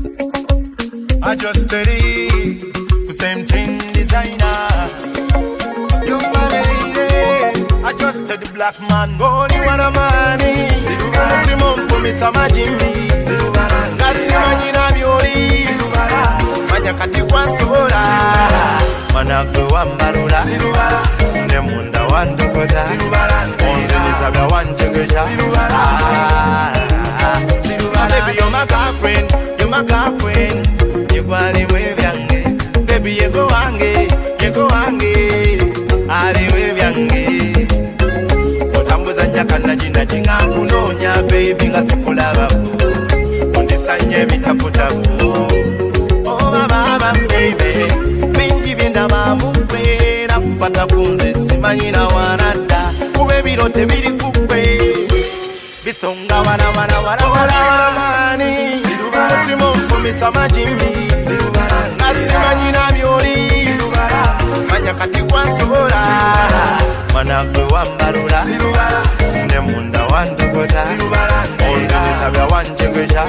I just steady, the same thing designer. Young man, I just the black man, only one of money. Timon for me, some Jimmy. Gassimania Bioli. Manyakati Wansura. Manako Wambarula. Nemunda Wandukota. Onzenizaga Wanjagaja. Baby, you're my girlfriend. You're my girlfriend. You go anywhere, Yange. Baby, you go Ange. You go Ange. Anywhere, Yange. Kana jina jinga kunonya baby ngasikula babu undisanye bitafutabu oh baba baby bingi byenda mamukwe na kupata kunze simanyi na wanada kube birote biri kukwe bisonga wana mani mutimo mfumisa majimbi nasimanyi na bioli manya kati kwansobola manakwe wambarula Nemunda Wandukota Onzenizaga Wanjagaja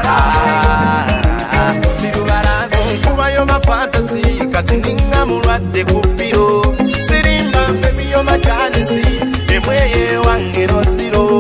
Kuba yo ma fantasy Kati ninga mulwadde kupiro Sirimba baby yo ma janisi Emweye wange no siro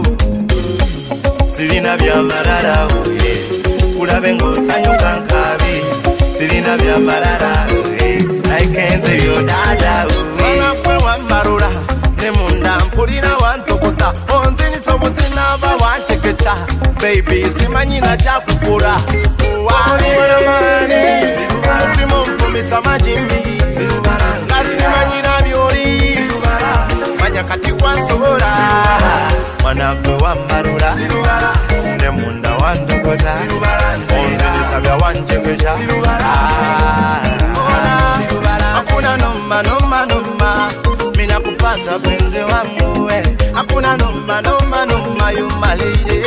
Sirina bya malala uye Kulabe ngosanyuka nkabi Sirina bya malala uye I can't say yo dada uye Manakwe wambarula Nemunda mpulira wantokota Onzini sobusina ba wanchekecha Baby simanyina chakukura Wana mani Mutimo mpumisa majimbi Ngasimanyina bioli Manyakati kwansobora Manakwe wambarula Nemunda wantokota Onzini sabya wanchekecha Hakuna noma Mina kupata penzi wangu we Hakuna noma you my lady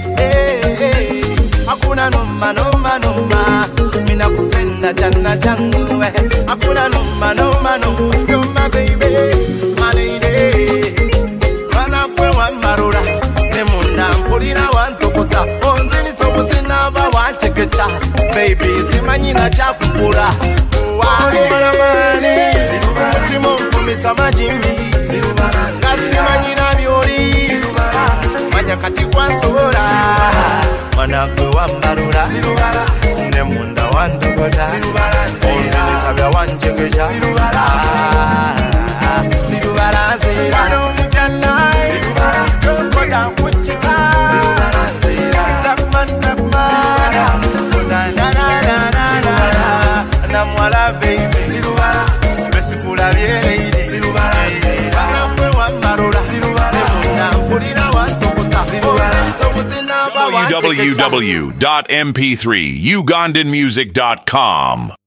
Hakuna noma Mina kupenda jana jangu we Hakuna noma you my baby My lady Wana kwe wamarura Nemunda mpulira wantokota Onzini sobusina ba wanchekecha Baby simanyina chakukura Wana mani Mutimo mpumisa majimbi Ngasimanyina bioli Manyakati kwansobola Manakwe wambarula Nemunda wandukota Onzenizaga Wanjagaja Sirubala Wano mujana Jokoda kuchita Lakman Namwala baby Sirubala Besikula biele www.mp3ugandanmusic.com